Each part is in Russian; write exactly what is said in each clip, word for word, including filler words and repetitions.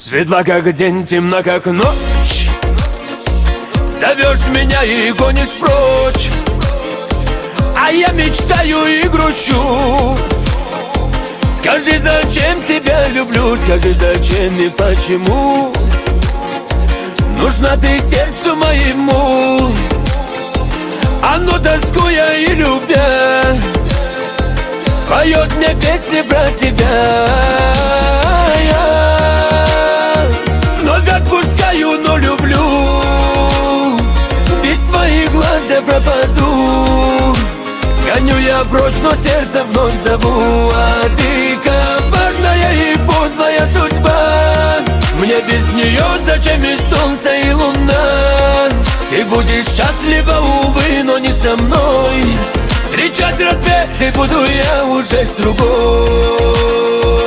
Светла как день, темна как ночь. Зовешь меня и гонишь прочь, а я мечтаю и грущу. Скажи, зачем тебя люблю, скажи, зачем и почему нужна ты сердцу моему. Оно, тоскуя и любя, поет мне песни про тебя. Я вновь отпускаю, но люблю. Без твоих глаз я пропаду. Гоню я прочь, но сердце вновь зову. А ты коварная и подлая судьба. Мне без нее зачем и солнце, и луна? Ты будешь счастлива, увы, но не со мной. Встречать рассветы буду я уже с другой.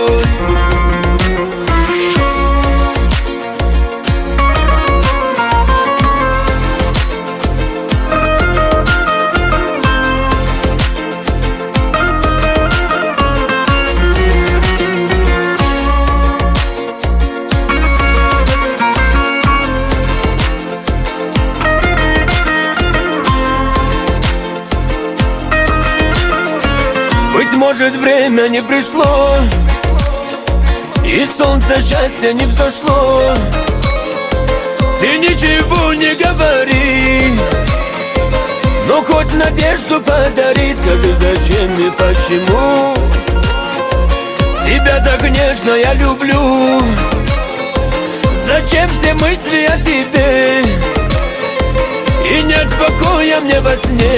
Быть может, время не пришло, и солнце счастья не взошло. Ты ничего не говори, но хоть надежду подари. Скажи, зачем и почему тебя так нежно я люблю? Зачем все мысли о тебе, и нет покоя мне во сне?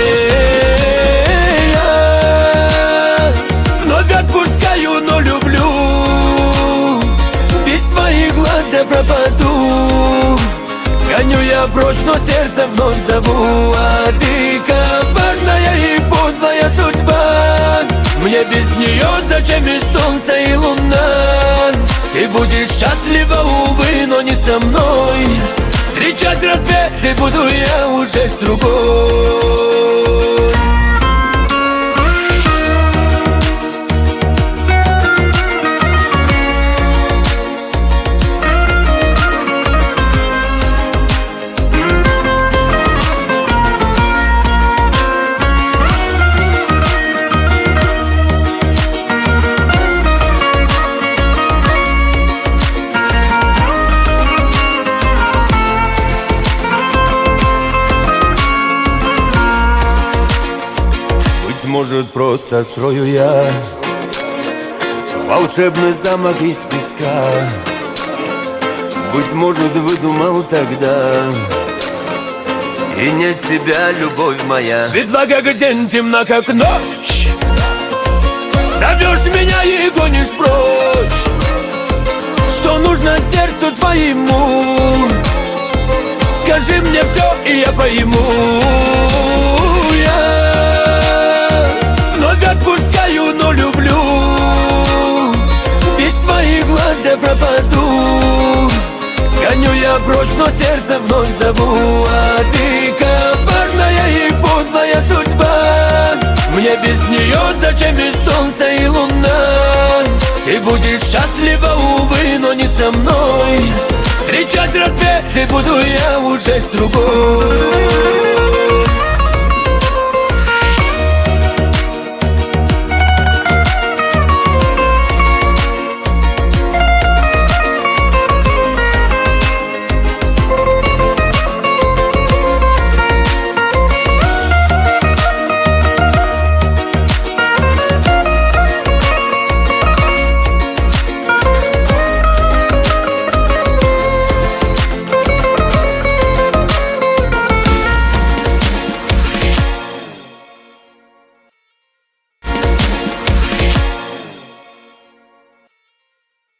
Вновь отпускаю, но люблю. Без твоих глаз я пропаду. Гоню я прочь, но сердце вновь зову. А ты коварная и подлая судьба. Мне без нее зачем и солнце, и луна? Ты будешь счастлива, увы, но не со мной. Встречать рассветы буду я уже с другой. Может, просто строю я волшебный замок из песка. Быть может, выдумал тогда, и нет тебя, любовь моя. Светла как день, темна как ночь. Зовешь меня и гонишь прочь. Что нужно сердцу твоему? Скажи мне все, и я пойму. Вновь отпускаю, но люблю. Без твоих глаз я пропаду. Гоню я прочь, но сердце вновь зову. А ты коварная и подлая судьба. Мне без нее зачем и солнце, и луна? Ты будешь счастлива, увы, но не со мной. Встречать рассветы буду я уже с другой.